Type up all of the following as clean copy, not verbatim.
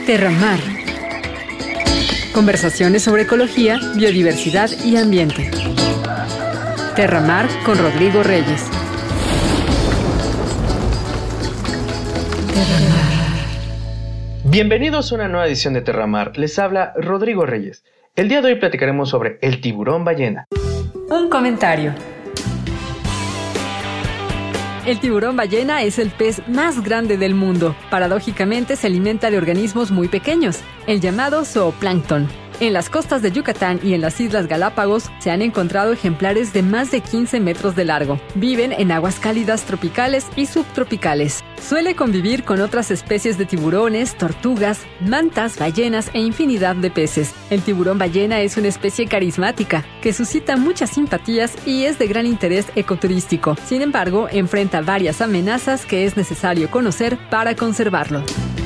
Terramar. Conversaciones sobre ecología, biodiversidad y ambiente. Terramar con Rodrigo Reyes. Bienvenidos a una nueva edición de Terramar. Les habla Rodrigo Reyes. El día de hoy platicaremos sobre el tiburón ballena. Un comentario. El tiburón ballena es el pez más grande del mundo. Paradójicamente se alimenta de organismos muy pequeños, el llamado zooplancton. En las costas de Yucatán y en las Islas Galápagos se han encontrado ejemplares de más de 15 metros de largo. Viven en aguas cálidas tropicales y subtropicales. Suele convivir con otras especies de tiburones, tortugas, mantas, ballenas e infinidad de peces. El tiburón ballena es una especie carismática que suscita muchas simpatías y es de gran interés ecoturístico. Sin embargo, enfrenta varias amenazas que es necesario conocer para conservarlo.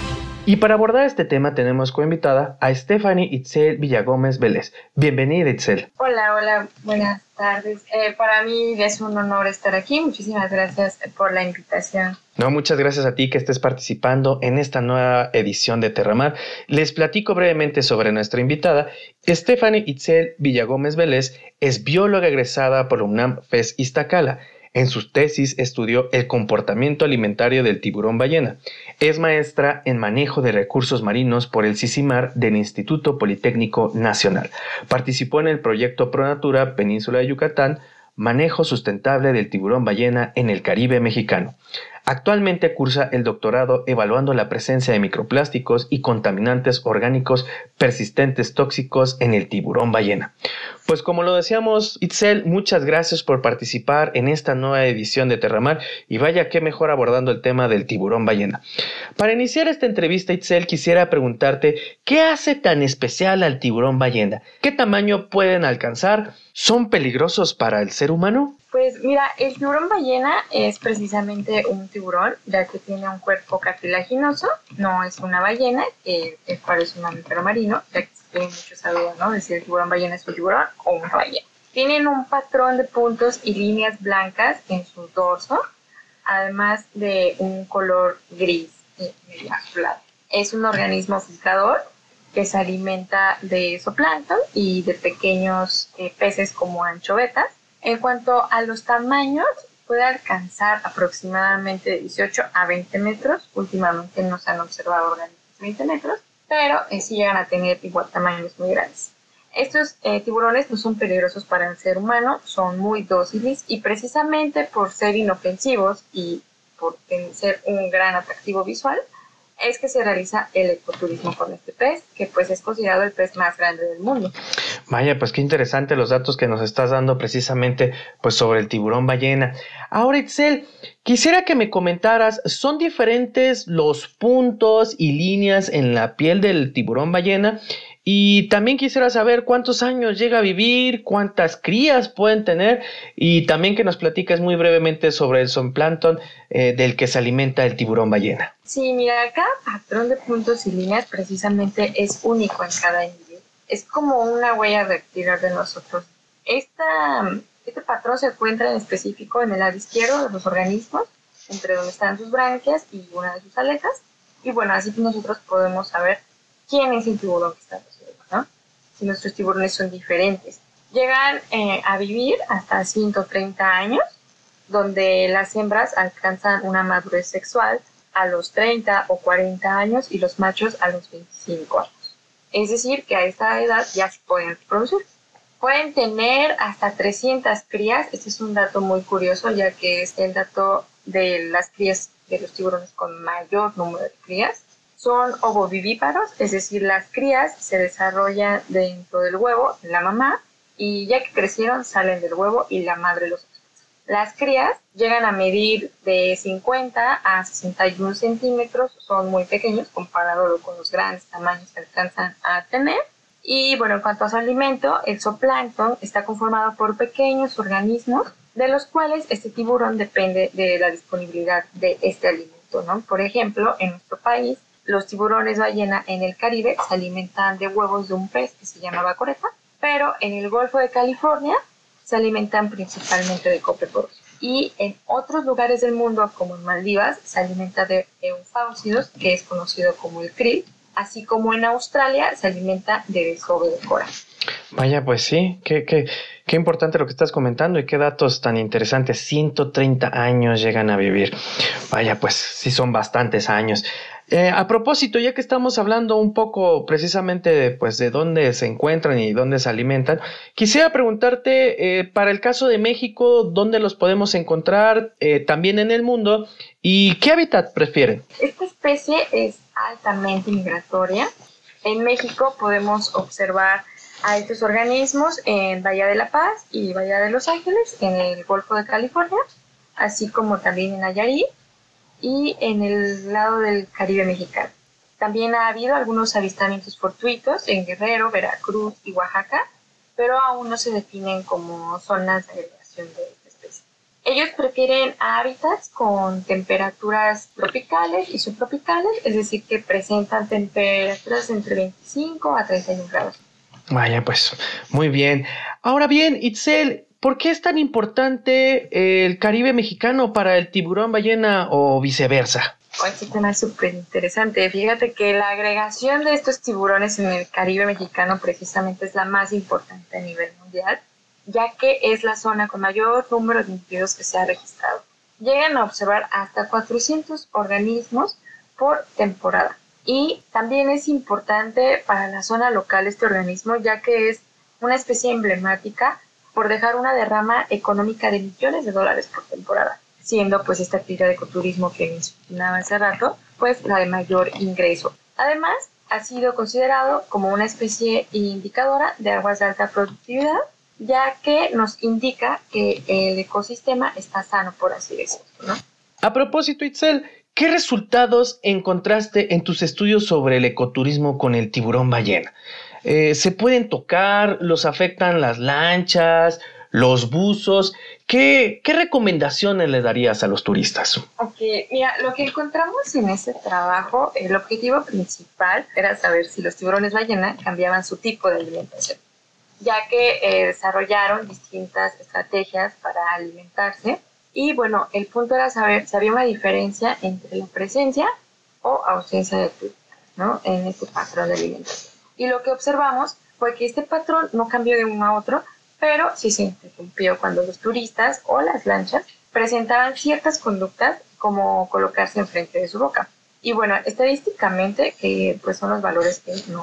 Y para abordar este tema tenemos como invitada a Stephanie Itzel Villagómez Vélez. Bienvenida, Itzel. Hola, buenas tardes. Para mí es un honor estar aquí. Muchísimas gracias por la invitación. No, muchas gracias a ti que estés participando en esta nueva edición de Terramar. Les platico brevemente sobre nuestra invitada. Stephanie Itzel Villagómez Vélez es bióloga egresada por UNAM FES Iztacala. En su tesis estudió el comportamiento alimentario del tiburón ballena. Es maestra en manejo de recursos marinos por el CICIMAR del Instituto Politécnico Nacional. Participó en el proyecto ProNatura Península de Yucatán, manejo sustentable del tiburón ballena en el Caribe mexicano. Actualmente cursa el doctorado evaluando la presencia de microplásticos y contaminantes orgánicos persistentes tóxicos en el tiburón ballena. Pues como lo decíamos, Itzel, muchas gracias por participar en esta nueva edición de Terramar y vaya qué mejor abordando el tema del tiburón ballena. Para iniciar esta entrevista, Itzel, quisiera preguntarte, ¿qué hace tan especial al tiburón ballena? ¿Qué tamaño pueden alcanzar? ¿Son peligrosos para el ser humano? Pues mira, el tiburón ballena es precisamente un tiburón, ya que tiene un cuerpo cartilaginoso, no es una ballena, el cual es un mamífero marino, ya que se tiene mucho esa duda, ¿no? De si el tiburón ballena es un tiburón o una ballena. Tienen un patrón de puntos y líneas blancas en su dorso, además de un color gris medio azulado. Es un organismo filtrador que se alimenta de zooplancton y de pequeños peces como anchovetas. En cuanto a los tamaños, puede alcanzar aproximadamente de 18 a 20 metros. Últimamente no se han observado organismos de 20 metros, pero sí llegan a tener igual tamaños muy grandes. Estos tiburones no son peligrosos para el ser humano, son muy dóciles y precisamente por ser inofensivos y por ser un gran atractivo visual, es que se realiza el ecoturismo con este pez, que pues es considerado el pez más grande del mundo. Vaya, pues qué interesante los datos que nos estás dando precisamente pues sobre el tiburón ballena. Ahora, Itzel, quisiera que me comentaras, ¿son diferentes los puntos y líneas en la piel del tiburón ballena? Y también quisiera saber cuántos años llega a vivir, cuántas crías pueden tener y también que nos platiques muy brevemente sobre el zooplancton del que se alimenta el tiburón ballena. Sí, mira, cada patrón de puntos y líneas precisamente es único en cada individuo. Es como una huella dactilar de nosotros. Este patrón se encuentra en específico en el lado izquierdo de los organismos, entre donde están sus branquias y una de sus aletas. Y bueno, así nosotros podemos saber quién es el tiburón que está poseído, ¿no? Si nuestros tiburones son diferentes. Llegan a vivir hasta 130 años, donde las hembras alcanzan una madurez sexual a los 30 o 40 años y los machos a los 25 años. Es decir, que a esta edad ya se pueden reproducir. Pueden tener hasta 300 crías. Este es un dato muy curioso, ya que es el dato de las crías de los tiburones con mayor número de crías. Son ovovivíparos, es decir, las crías se desarrollan dentro del huevo de la mamá y ya que crecieron salen del huevo y la madre los expulsa. Las crías llegan a medir de 50 a 61 centímetros, son muy pequeños comparado con los grandes tamaños que alcanzan a tener. Y bueno, en cuanto a su alimento, el zooplancton está conformado por pequeños organismos de los cuales este tiburón depende de la disponibilidad de este alimento, ¿no? Por ejemplo, en nuestro país, los tiburones ballena en el Caribe se alimentan de huevos de un pez que se llama bacoreta, pero en el Golfo de California se alimentan principalmente de copeporos. Y en otros lugares del mundo, como en Maldivas, se alimenta de eufausidos, que es conocido como el krill, así como en Australia se alimenta de desove de coral. Vaya, pues sí, qué importante lo que estás comentando y qué datos tan interesantes. 130 años llegan a vivir. Vaya, pues sí son bastantes años. A propósito, ya que estamos hablando un poco precisamente de dónde se encuentran y dónde se alimentan, quisiera preguntarte, para el caso de México, ¿dónde los podemos encontrar también en el mundo y qué hábitat prefieren? Esta especie es altamente migratoria. En México podemos observar a estos organismos en Bahía de La Paz y Bahía de Los Ángeles, en el Golfo de California, así como también en Nayarit y en el lado del Caribe mexicano. También ha habido algunos avistamientos fortuitos en Guerrero, Veracruz y Oaxaca, pero aún no se definen como zonas de agregación de esta especie. Ellos prefieren hábitats con temperaturas tropicales y subtropicales, es decir, que presentan temperaturas entre 25 a 31 grados. Vaya, pues muy bien. Ahora bien, Itzel, ¿por qué es tan importante el Caribe mexicano para el tiburón ballena o viceversa? Este tema es súper interesante. Fíjate que la agregación de estos tiburones en el Caribe mexicano precisamente es la más importante a nivel mundial, ya que es la zona con mayor número de individuos que se ha registrado. Llegan a observar hasta 400 organismos por temporada. Y también es importante para la zona local este organismo, ya que es una especie emblemática por dejar una derrama económica de millones de dólares por temporada, siendo pues esta actividad de ecoturismo que mencionaba hace rato, pues la de mayor ingreso. Además, ha sido considerado como una especie indicadora de aguas de alta productividad, ya que nos indica que el ecosistema está sano, por así decirlo, ¿no? A propósito, Itzel, ¿qué resultados encontraste en tus estudios sobre el ecoturismo con el tiburón ballena? ¿Se pueden tocar? ¿Los afectan las lanchas, los buzos? ¿Qué recomendaciones le darías a los turistas? Ok, mira, lo que encontramos en este trabajo, el objetivo principal era saber si los tiburones ballena cambiaban su tipo de alimentación, ya que desarrollaron distintas estrategias para alimentarse. Y bueno, el punto era saber si había una diferencia entre la presencia o ausencia de turistas, ¿no?, en este patrón de alimentación. Y lo que observamos fue que este patrón no cambió de uno a otro, pero sí se interrumpió cuando los turistas o las lanchas presentaban ciertas conductas como colocarse enfrente de su boca. Y bueno, estadísticamente, que pues son los valores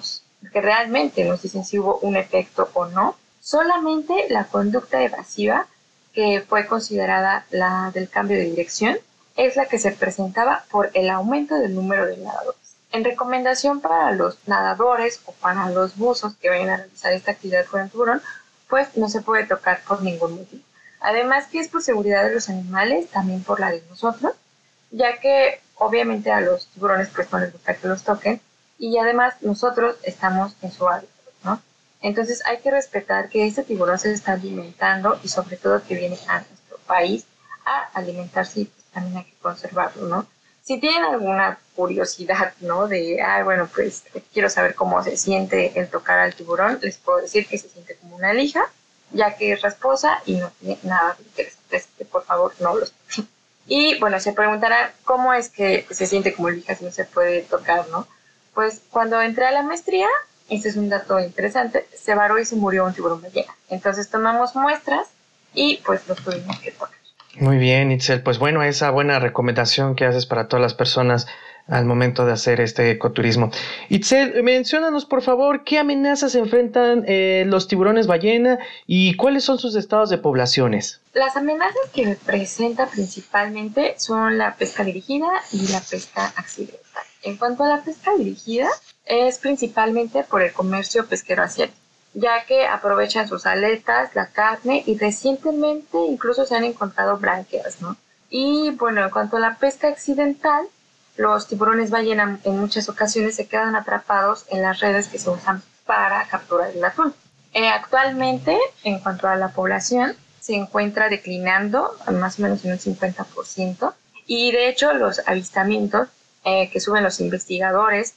que realmente nos dicen si hubo un efecto o no, solamente la conducta evasiva, que fue considerada la del cambio de dirección, es la que se presentaba por el aumento del número de nadadores. En recomendación para los nadadores o para los buzos que vayan a realizar esta actividad con el tiburón, pues no se puede tocar por ningún motivo. Además que es por seguridad de los animales, también por la de nosotros, ya que obviamente a los tiburones pues no les gusta que los toquen, y además nosotros estamos en su hábitat, ¿no? Entonces hay que respetar que este tiburón se está alimentando y sobre todo que viene a nuestro país a alimentarse, y pues también hay que conservarlo, ¿no? Si tienen alguna curiosidad, ¿no?, de, bueno, pues quiero saber cómo se siente el tocar al tiburón, les puedo decir que se siente como una lija, ya que es rasposa y no tiene nada de interesante, que por favor no los toquen. Y bueno, se preguntarán cómo es que se siente como lija si no se puede tocar, ¿no? Pues cuando entré a la maestría, este es un dato interesante, se varó y se murió un tiburón ballena. Entonces tomamos muestras y pues los tuvimos que tocar. Muy bien, Itzel. Pues bueno, esa buena recomendación que haces para todas las personas al momento de hacer este ecoturismo. Itzel, menciónanos por favor qué amenazas enfrentan los tiburones ballena y cuáles son sus estados de poblaciones. Las amenazas que presenta principalmente son la pesca dirigida y la pesca accidental. En cuanto a la pesca dirigida, es principalmente por el comercio pesquero asiático, ya que aprovechan sus aletas, la carne y recientemente incluso se han encontrado branquias, ¿no? Y bueno, en cuanto a la pesca accidental, los tiburones ballena en muchas ocasiones se quedan atrapados en las redes que se usan para capturar el atún. Actualmente, en cuanto a la población, se encuentra declinando más o menos en un 50%, y de hecho los avistamientos que suben los investigadores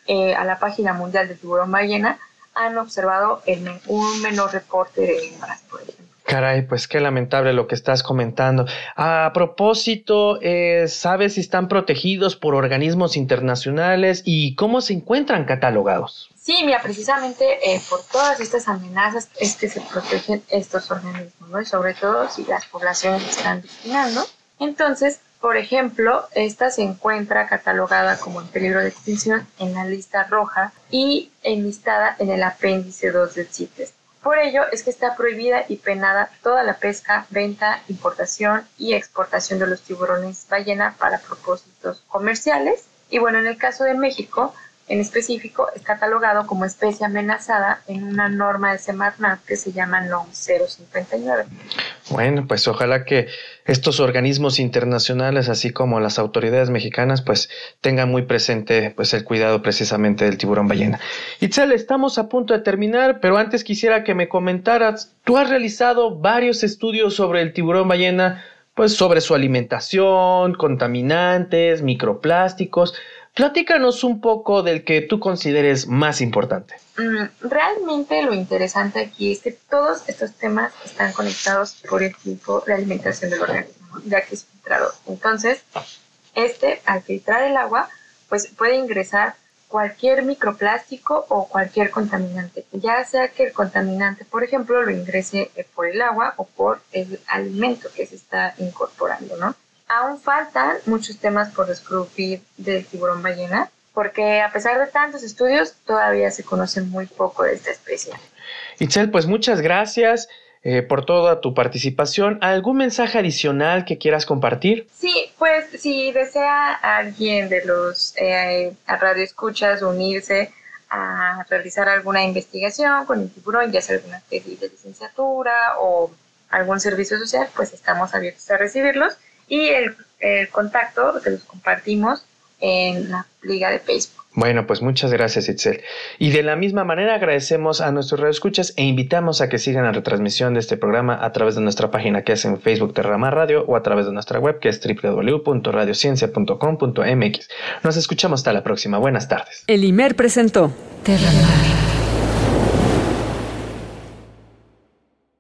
a la página mundial del tiburón ballena han observado un menor reporte de hembras, por ejemplo. Caray, pues qué lamentable lo que estás comentando. A propósito, ¿sabes si están protegidos por organismos internacionales y cómo se encuentran catalogados? Sí, mira, precisamente por todas estas amenazas es que se protegen estos organismos, ¿no? Y sobre todo si las poblaciones están vigilando. Entonces, por ejemplo, esta se encuentra catalogada como en peligro de extinción en la lista roja y enlistada en el apéndice 2 del CITES. Por ello es que está prohibida y penada toda la pesca, venta, importación y exportación de los tiburones ballena para propósitos comerciales. Y bueno, en el caso de México, en específico, es catalogado como especie amenazada en una norma de Semarnat que se llama NOM 059. Bueno, pues ojalá que estos organismos internacionales, así como las autoridades mexicanas, pues tengan muy presente pues el cuidado precisamente del tiburón ballena. Itzel, estamos a punto de terminar, pero antes quisiera que me comentaras, tú has realizado varios estudios sobre el tiburón ballena, pues sobre su alimentación, contaminantes, microplásticos. Platícanos un poco del que tú consideres más importante. Realmente lo interesante aquí es que todos estos temas están conectados por el tipo de alimentación del organismo, ya que es filtrado. Entonces, al filtrar el agua, pues puede ingresar cualquier microplástico o cualquier contaminante, ya sea que el contaminante, por ejemplo, lo ingrese por el agua o por el alimento que se está incorporando, ¿no? Aún faltan muchos temas por descubrir del tiburón ballena, porque a pesar de tantos estudios, todavía se conoce muy poco de esta especie. Itzel, pues muchas gracias por toda tu participación. ¿Algún mensaje adicional que quieras compartir? Sí, pues si desea alguien de los radioescuchas unirse a realizar alguna investigación con el tiburón, ya sea alguna tesis de licenciatura o algún servicio social, pues estamos abiertos a recibirlos. Y el contacto que los compartimos en la liga de Facebook. Bueno, pues muchas gracias, Itzel. Y de la misma manera agradecemos a nuestros radioescuchas e invitamos a que sigan la retransmisión de este programa a través de nuestra página que es en Facebook Terramar Radio o a través de nuestra web que es www.radiociencia.com.mx. Nos escuchamos hasta la próxima. Buenas tardes. El IMER presentó Terramar.